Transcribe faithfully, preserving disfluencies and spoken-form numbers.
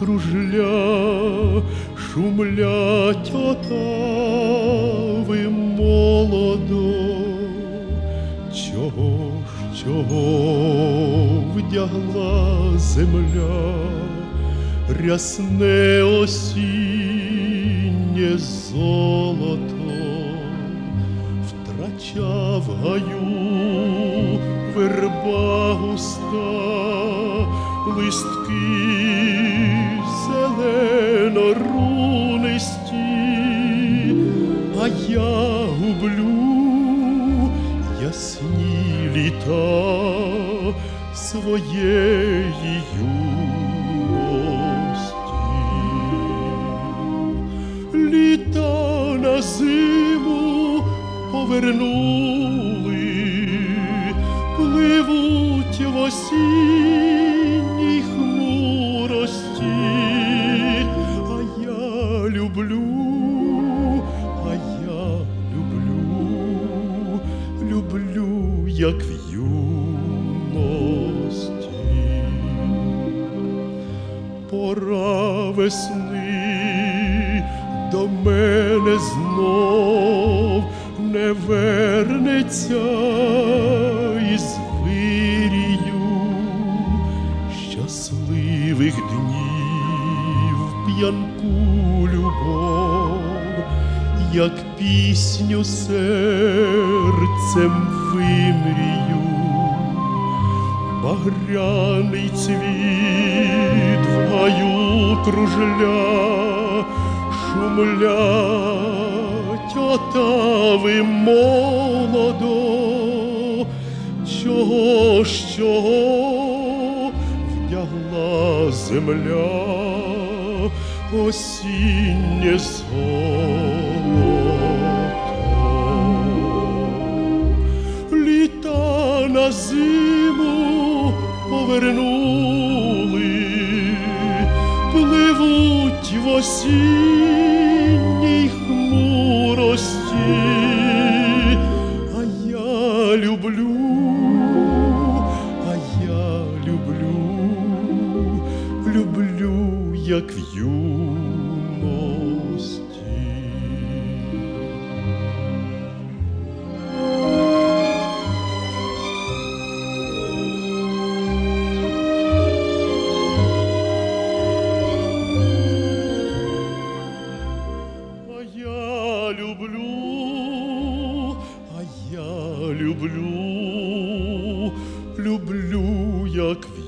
кружля, шумлять отави молодо. Чого ж, чого вдягла земля рясне осіннє золото, втрачав гаю верба густа листки зелено-рунисті, а я гублю ясні літа своєї юності. Літа на зиму повернули, пливуть в осінній хмурості, а я люблю, а я люблю, люблю, як в юності. Пора весни до мене знов не вернеться із вирію щасливих днів п'янку любов, як пісню серцем вимрію. Багряний цвіт в гаю кружля, шумлять отави молодо. Чого ж, чого вдягла земля осіннє золото? Літа на зиму повернули, пливуть в осінній хмурості, а я люблю, а я люблю, люблю, як в юності. Я люблю, а я люблю, люблю, як в